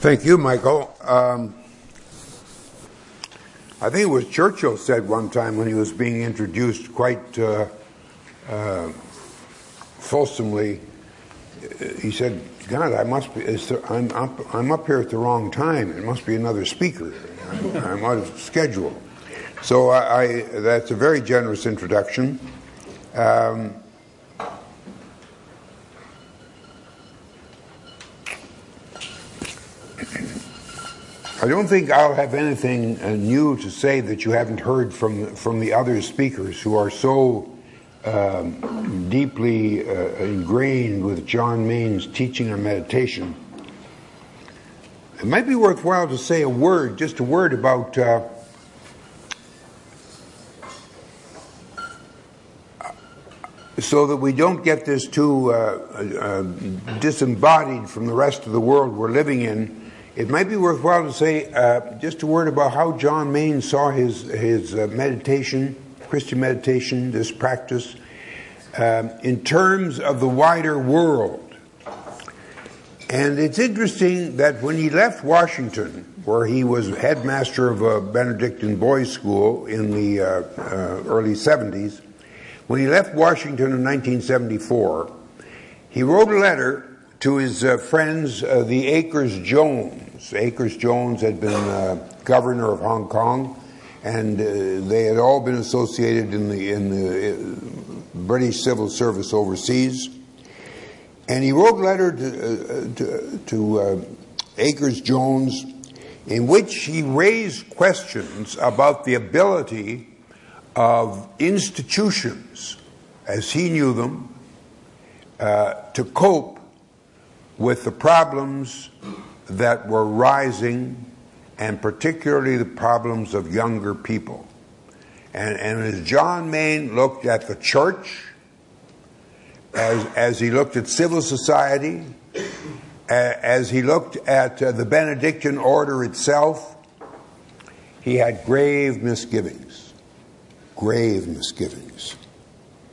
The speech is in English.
Thank you, Michael. I think it was Churchill said one time when he was being introduced quite fulsomely, he said, God, I'm up here at the wrong time. It must be another speaker. I'm out of schedule. So that's a very generous introduction. I don't think I'll have anything new to say that you haven't heard from the other speakers who are so deeply ingrained with John Mayne's teaching on meditation. It might be worthwhile to say just a word about so that we don't get this too disembodied from the rest of the world we're living in. It might be worthwhile to say just a word about how John Mayne saw his meditation, Christian meditation, this practice, in terms of the wider world. And it's interesting that when he left Washington, where he was headmaster of a Benedictine boys' school in the early 70s, when he left Washington in 1974, he wrote a letter to his friends, the Akers-Jones. Akers-Jones had been governor of Hong Kong, and they had all been associated in the British civil service overseas. And he wrote a letter to Akers-Jones in which he raised questions about the ability of institutions, as he knew them, to cope with the problems that were rising, and particularly the problems of younger people. And as John Mayne looked at the church, as he looked at civil society, as he looked at the Benedictine order itself, he had grave misgivings. Grave misgivings.